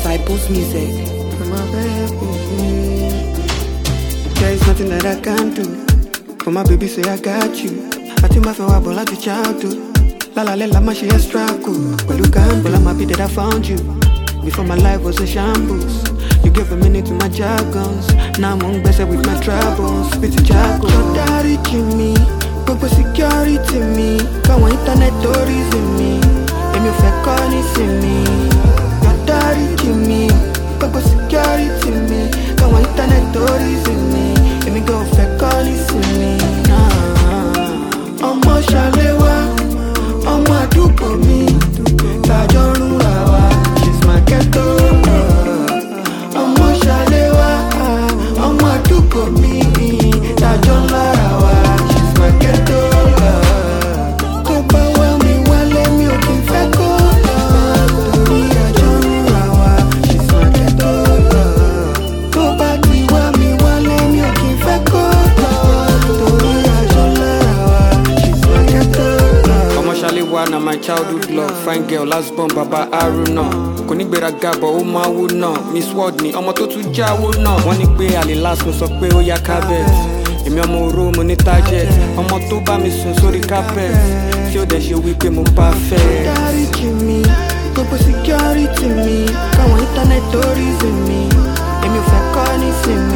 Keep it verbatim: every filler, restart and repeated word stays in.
Disciples Music. My baby, there is nothing that I can't do. For my baby, say I got you. I think my friend will like to child too. La la la la, my she extra cool. But look, I'm well, I'm happy that I found you. Before my life was a shambles. You gave a minute to my jargons. Now I'm on better with my troubles. Spit to jargon. Your daddy Jimmy, Gogo security me. Come on internet stories in me. And you fake calling in me. Your daddy Jimmy, Gogo security me. Come on internet stories in me. And me go fake calling in me. Nah. Omo Shalewa, Omo Adubo mi. Tajorun Rawa, she's my ghetto. Omo Shalewa, Omo Adubo mi. Tajorun Rawa, she's my ghetto. Tó bá wá mi wálé mi ò kí n fẹ́ kó lọ. Torí Tajorun Rawa, she's my ghetto. Tó bá ti wá mi wálé mi ò kí n fẹ́ kó lọ. Torí Tajorun Rawa, she's my ghetto. Omo Shalewa na my childhood love. Fine girl, last born Baba Haruna. Kò ní gbéraga bọ̀ ó máa wú náà. Miss World ni ọmọ tó tún jáwó náà. Wọ́n ní pé àlè last mo sọ pé ó yá carpet. Èmi ọmọ oró mo ní target. Ọmọ tó bá mi sùn sórí carpet. Tí ó dẹ̀ ṣe wípé mo perfect. Dáríjì mi, gbogbo security mi. Káwọn internet stories mi. Èmi ò fẹ́ kọ́ nísìnyí.